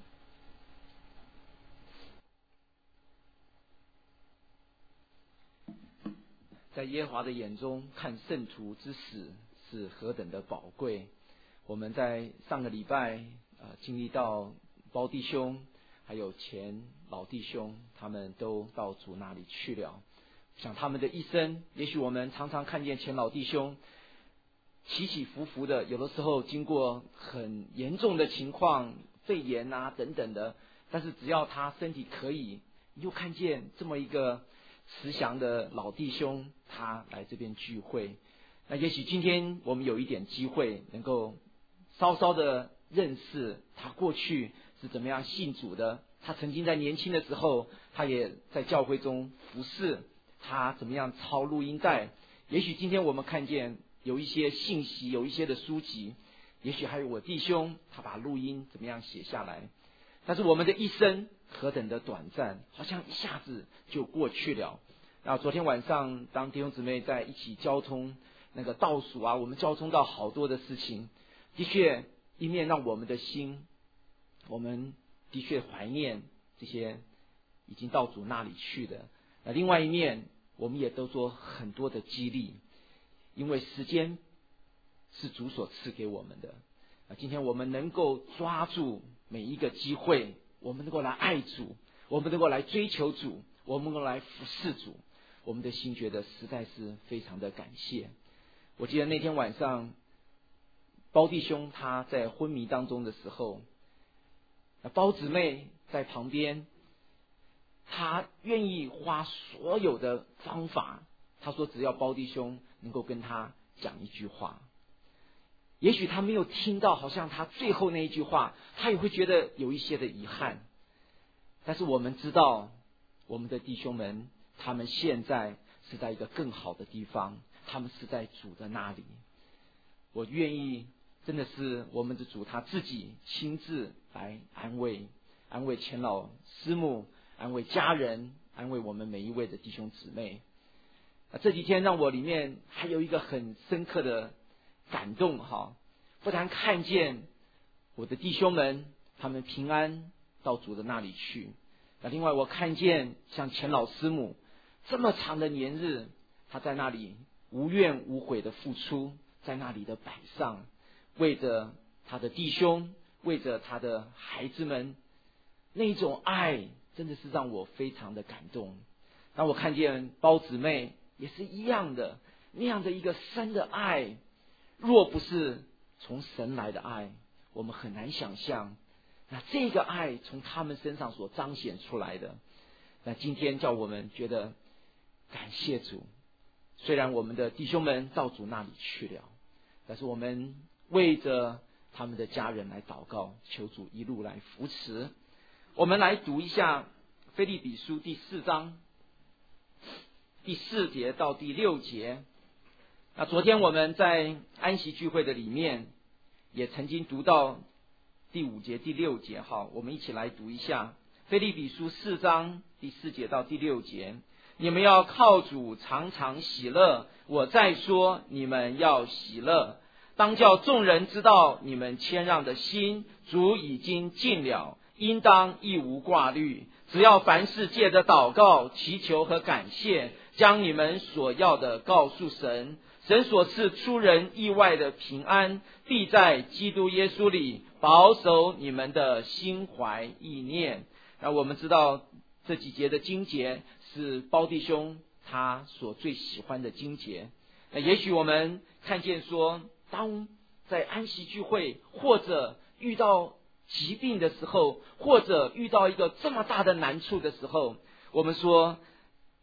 S3: 在耶和华的眼中，看圣徒之死是何等的宝贵。我们在上个礼拜呃经历到包弟兄还有前老弟兄，他们都到主那里去了。想他们的一生，也许我们常常看见前老弟兄起起伏伏的，有的时候经过很严重的情况，肺炎啊等等的，但是只要他身体可以，你就看见这么一个慈祥的老弟兄，他来这边聚会。那也许今天我们有一点机会，能够稍稍的认识他过去是怎么样信主的。他曾经在年轻的时候，他也在教会中服侍，他怎么样抄录音带。也许今天我们看见有一些信息，有一些的书籍，也许还有我弟兄他把录音怎么样写下来。但是我们的一生何等的短暂，好像一下子就过去了。然后昨天晚上当弟兄姊妹在一起交通那个倒数啊，我们交通到好多的事情，的确一面让我们的心，我们的确怀念这些已经到主那里去的，那另外一面我们也都做很多的激励，因为时间是主所赐给我们的。今天我们能够抓住每一个机会，我们能够来爱主，我们能够来追求主，我们能够来服侍主，我们的心觉得实在是非常的感谢。我记得那天晚上包弟兄他在昏迷当中的时候，那包姊妹在旁边，他愿意花所有的方法，他说只要包弟兄能够跟他讲一句话。也许他没有听到好像他最后那一句话，他也会觉得有一些的遗憾。但是我们知道我们的弟兄们，他们现在是在一个更好的地方，他们是在主的那里。我愿意真的是我们的主他自己亲自来安慰安慰前老师母，安慰家人，安慰我们每一位的弟兄姊妹。这几天让我里面还有一个很深刻的感动哈，不但看见我的弟兄们他们平安到主的那里去，那另外我看见像前老师母这么长的年日，他在那里无怨无悔的付出，在那里的摆上，为着他的弟兄，为着他的孩子们，那种爱真的是让我非常的感动。当我看见包姊妹也是一样的，那样的一个深的爱，若不是从神来的爱，我们很难想象那这个爱从他们身上所彰显出来的。那今天叫我们觉得感谢主，虽然我们的弟兄们到主那里去了，但是我们为着他们的家人来祷告，求主一路来扶持。我们来读一下腓立比书第四章第四节到第六节。那昨天我们在安息聚会的里面也曾经读到第五节第六节，好，我们一起来读一下腓立比书四章第四节到第六节。你们要靠主常常喜乐，我再说你们要喜乐，当叫众人知道你们谦让的心，主已经尽了，应当一无挂虑，只要凡事借着祷告祈求和感谢，将你们所要的告诉神，神所赐出人意外的平安，必在基督耶稣里保守你们的心怀意念。那我们知道这几节的经节是包弟兄他所最喜欢的经节。那也许我们看见说，当在安息聚会或者遇到疾病的时候，或者遇到一个这么大的难处的时候，我们说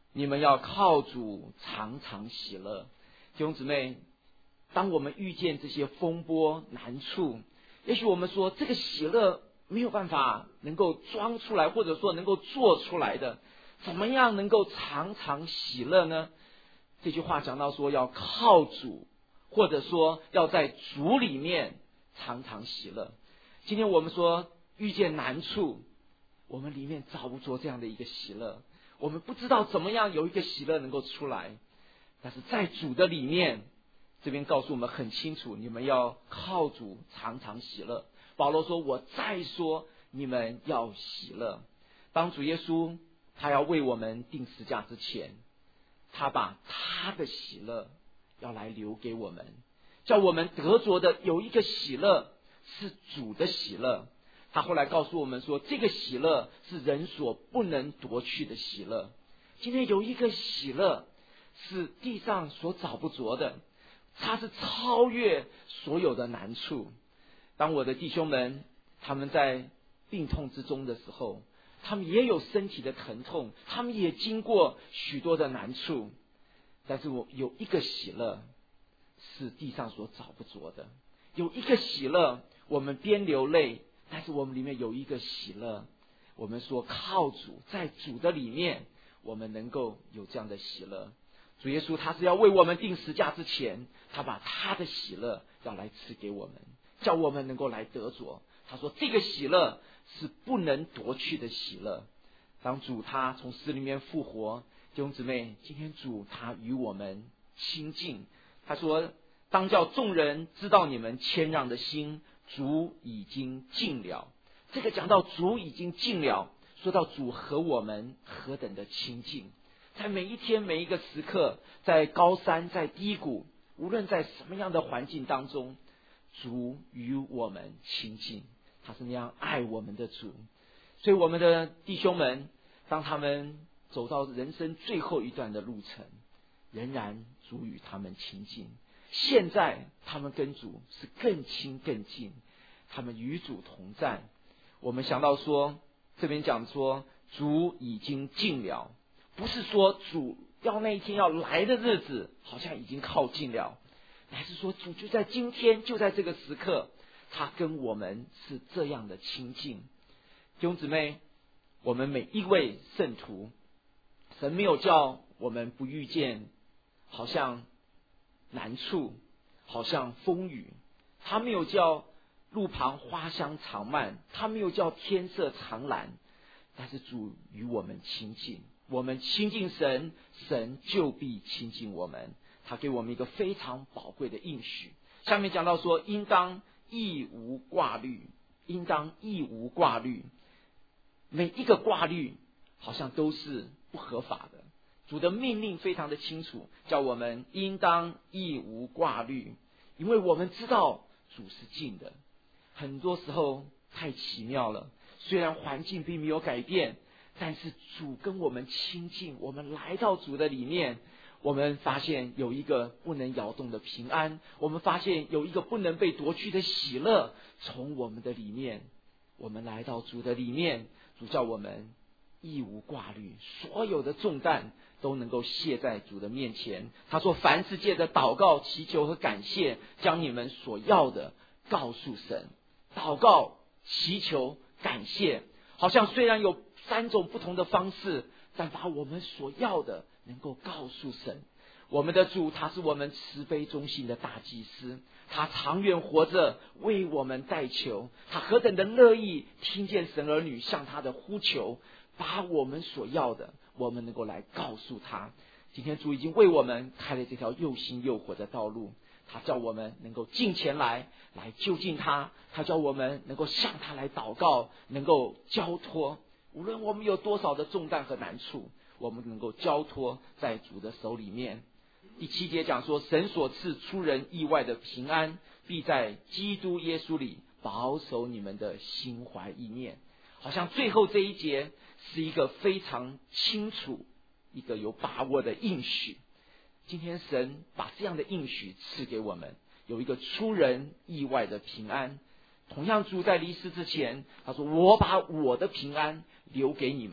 S3: 你们要靠主常常喜乐。弟兄姊妹，当我们遇见这些风波难处，也许我们说这个喜乐没有办法能够装出来，或者说能够做出来的，怎么样能够常常喜乐呢？这句话讲到说要靠主，或者说要在主里面常常喜乐。今天我们说遇见难处，我们里面找不着这样的一个喜乐，我们不知道怎么样有一个喜乐能够出来。但是在主的里面，这边告诉我们很清楚，你们要靠主常常喜乐。保罗说，我再说你们要喜乐。当主耶稣他要为我们定十架之前，他把他的喜乐要来留给我们，叫我们得着的有一个喜乐是主的喜乐。他后来告诉我们说，这个喜乐是人所不能夺去的喜乐。今天有一个喜乐是地上所找不着的，它是超越所有的难处。当我的弟兄们他们在病痛之中的时候，他们也有身体的疼痛，他们也经过许多的难处，但是我有一个喜乐是地上所找不着的，有一个喜乐，我们边流泪，但是我们里面有一个喜乐，我们说靠主，在主的里面我们能够有这样的喜乐。主耶稣他是要为我们定十架之前，他把他的喜乐要来赐给我们，叫我们能够来得着。他说这个喜乐是不能夺去的喜乐。当主他从死里面复活，弟兄姊妹，今天主他与我们亲近，他说当叫众人知道你们谦让的心，主已经尽了。这个讲到主已经尽了，说到主和我们何等的亲近，在每一天每一个时刻，在高山在低谷，无论在什么样的环境当中，主与我们亲近，他是那样爱我们的主。所以我们的弟兄们，当他们走到人生最后一段的路程，仍然主与他们亲近。现在他们跟主是更亲更近，他们与主同在。我们想到说，这边讲说主已经尽了，不是说主要那一天要来的日子好像已经靠近了，乃是说主就在今天，就在这个时刻，他跟我们是这样的亲近。弟兄姊妹，我们每一位圣徒，神没有叫我们不遇见好像难处，好像风雨，他没有叫路旁花香长漫，他没有叫天色常蓝，但是主与我们亲近，我们亲近神，神就必亲近我们。他给我们一个非常宝贵的应许。下面讲到说，应当亦无挂虑，应当亦无挂虑。每一个挂虑好像都是不合法的，主的命令非常的清楚，叫我们应当亦无挂虑，因为我们知道主是近的。很多时候太奇妙了，虽然环境并没有改变，但是主跟我们亲近，我们来到主的里面，我们发现有一个不能摇动的平安，我们发现有一个不能被夺去的喜乐从我们的里面。我们来到主的里面，主叫我们亦无挂虑，所有的重担都能够卸在主的面前。他说凡事借着祷告祈求和感谢，将你们所要的告诉神。祷告祈求感谢，好像虽然有三种不同的方式，但把我们所要的能够告诉神。我们的主他是我们慈悲忠心的大祭司，他长远活着为我们代求，他何等的乐意听见神儿女向他的呼求，把我们所要的我们能够来告诉他。今天主已经为我们开了这条又新又活的道路，他叫我们能够近前来来就近他，他叫我们能够向他来祷告，能够交托，无论我们有多少的重担和难处，我们能够交托在主的手里面。第七节讲说，神所赐出人意外的平安，必在基督耶稣里保守你们的心怀意念。好像最后这一节是一个非常清楚一个有把握的应许。今天神把这样的应许赐给我们，有一个出人意外的平安。同样主在离世之前他说，我把我的平安留给你们，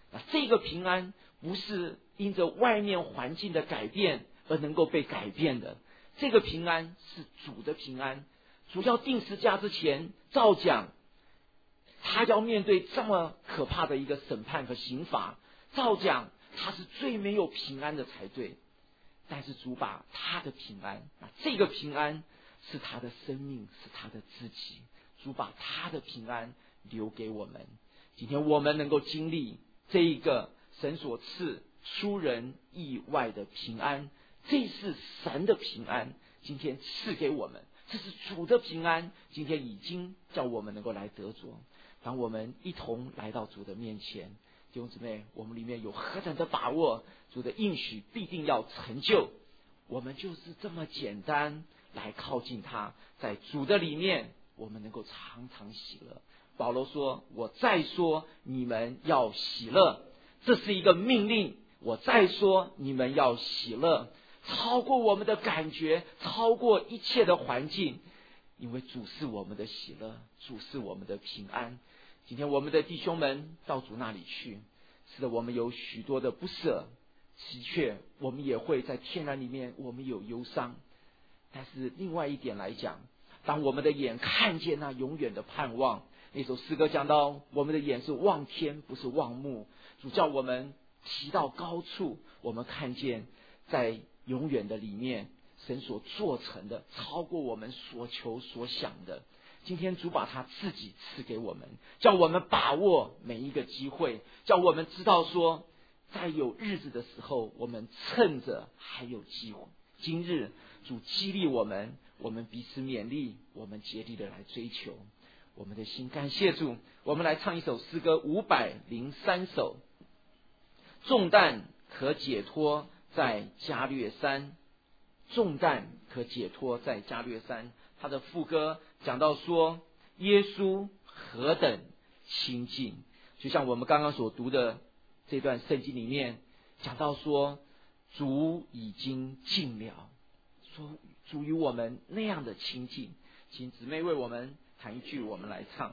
S3: 那这个平安不是因着外面环境的改变而能够被改变的，这个平安是主的平安。主要定十架之前照讲，他要面对这么可怕的一个审判和刑罚，照讲他是最没有平安的才对。但是主把他的平安，这个平安是他的生命，是他的自己，主把他的平安留给我们。今天我们能够经历这一个神所赐出人意外的平安，这是神的平安，今天赐给我们，这是主的平安，今天已经叫我们能够来得着。当我们一同来到主的面前，弟兄姊妹，我们里面有何等的把握，主的应许必定要成就，我们就是这么简单来靠近他，在主的里面我们能够常常喜乐。保罗说，我再说你们要喜乐，这是一个命令，我再说你们要喜乐，超过我们的感觉，超过一切的环境，因为主是我们的喜乐，主是我们的平安。今天我们的弟兄们到主那里去，是的，我们有许多的不舍，的确我们也会在天然里面我们有忧伤，但是另外一点来讲，当我们的眼看见那永远的盼望，那首诗歌讲到我们的眼是望天不是望目，主叫我们提到高处，我们看见在永远的里面神所做成的超过我们所求所想的。今天主把他自己赐给我们，叫我们把握每一个机会，叫我们知道说在有日子的时候我们趁着还有机会。今日主激励我们，我们彼此勉励，我们竭力的来追求我们的心。感谢主，我们来唱一首诗歌五百零三首，重担可解脱在加略山，重担可解脱在加略山。他的副歌讲到说，耶稣何等亲近，就像我们刚刚所读的这段圣经里面讲到说，主已经近了，说主与我们那样的亲近。请姊妹为我们弹一句，我们来唱。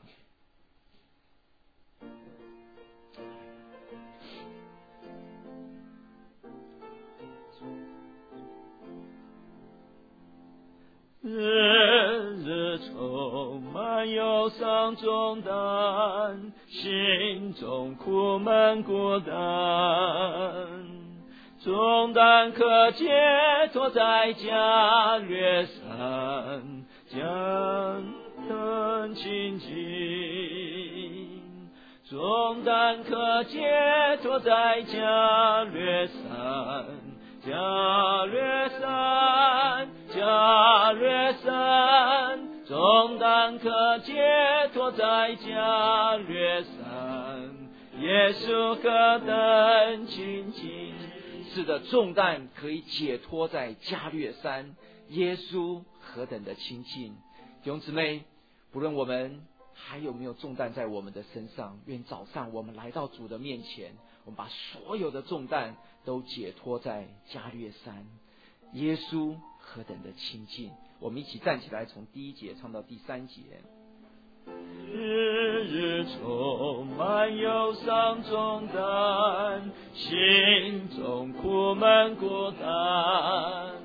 S4: 日日充满忧伤重担，心中苦闷孤单，重担可解脱在加略山，将灯亲近，重担可解脱在加略山，加略山，加略山，重担可解脱在加略山，耶稣何等亲近。是的，重担可以解脱在加略山，耶稣何等的亲近。弟兄姊妹，不论我们还有没有重担在我们的身上，愿早上我们来到主的面前，我们把所有的重担都解脱在加略山，耶稣何等的亲近。我们一起站起来，从第一节唱到第三节。日日充满忧伤重担，心中苦闷孤单，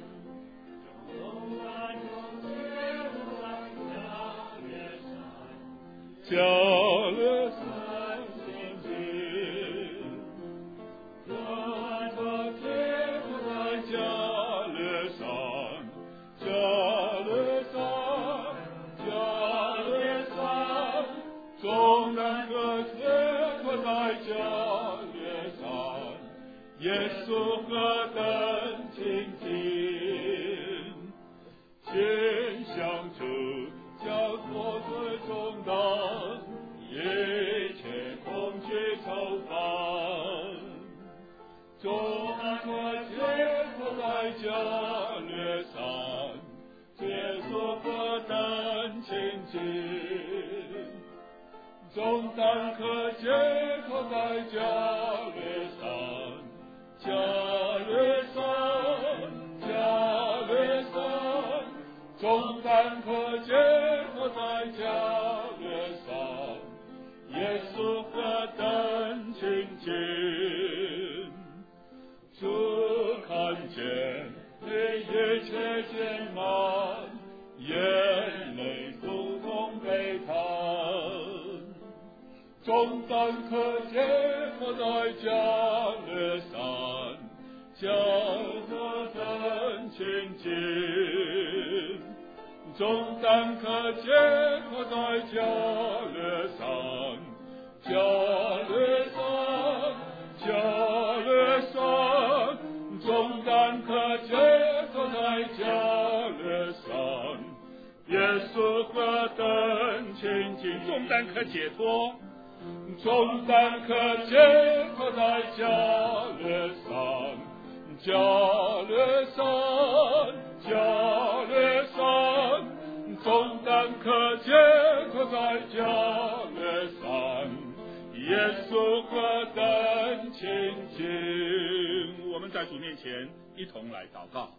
S4: 加略山亲近，重担可解脱在加略山，加略山，加略山，重担可解脱在加略山，耶稣何等亲近，心相处交托最重担，一切恐惧愁烦，重担可解脱在加略山，耶稣何等亲近，重担可解脱在加略山，加略山，加略山，重担可解脱在加略山，耶稣何等亲近。 对一切艰难，眼泪如同悲叹，重担可解脱在加略山，家何等亲近，重担可解脱在加略山，加略山，加略山，重担可解脱在加略山，耶稣何等亲近，重担可解脱，重担可解脱在加略山，加略山，加略山，重担可解脱在加略山，耶稣何等亲近。我们在主面前一同来祷告。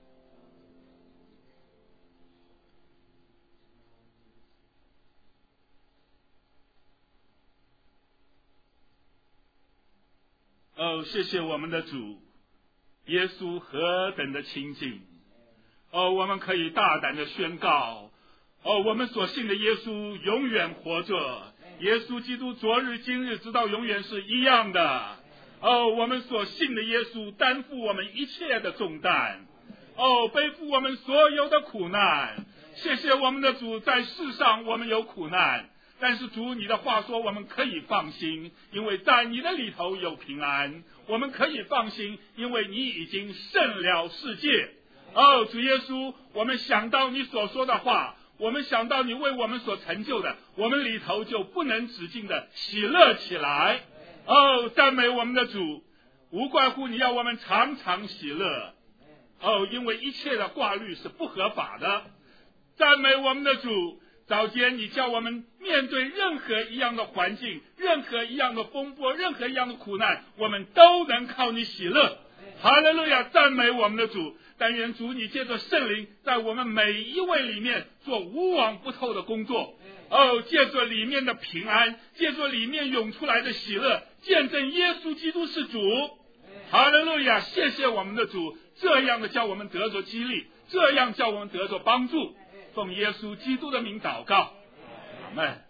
S4: 哦，谢谢我们的主，耶稣何等的亲近！哦，我们可以大胆的宣告，哦，我们所信的耶稣永远活着，耶稣基督昨日今日直到永远是一样的。哦，我们所信的耶稣担负我们一切的重担，哦，背负我们所有的苦难。谢谢我们的主，在世上我们有苦难，但是主你的话说我们可以放心，因为在你的里头有平安。我们可以放心，因为你已经胜了世界。哦，主耶稣，我们想到你所说的话，我们想到你为我们所成就的，我们里头就不能止境的喜乐起来。哦，赞美我们的主，无怪乎你要我们常常喜乐。哦，因为一切的挂虑是不合法的。赞美我们的主，早间你叫我们面对任何一样的环境，任何一样的风波，任何一样的苦难，我们都能靠你喜乐。哈利路亚，赞美我们的主。但愿主你借着圣灵在我们每一位里面做无往不透的工作。哦，借着里面的平安，借着里面涌出来的喜乐，见证耶稣基督是主。哈利路亚，谢谢我们的主，这样的叫我们得着激励，这样叫我们得着帮助。奉耶稣基督的名祷告，阿们。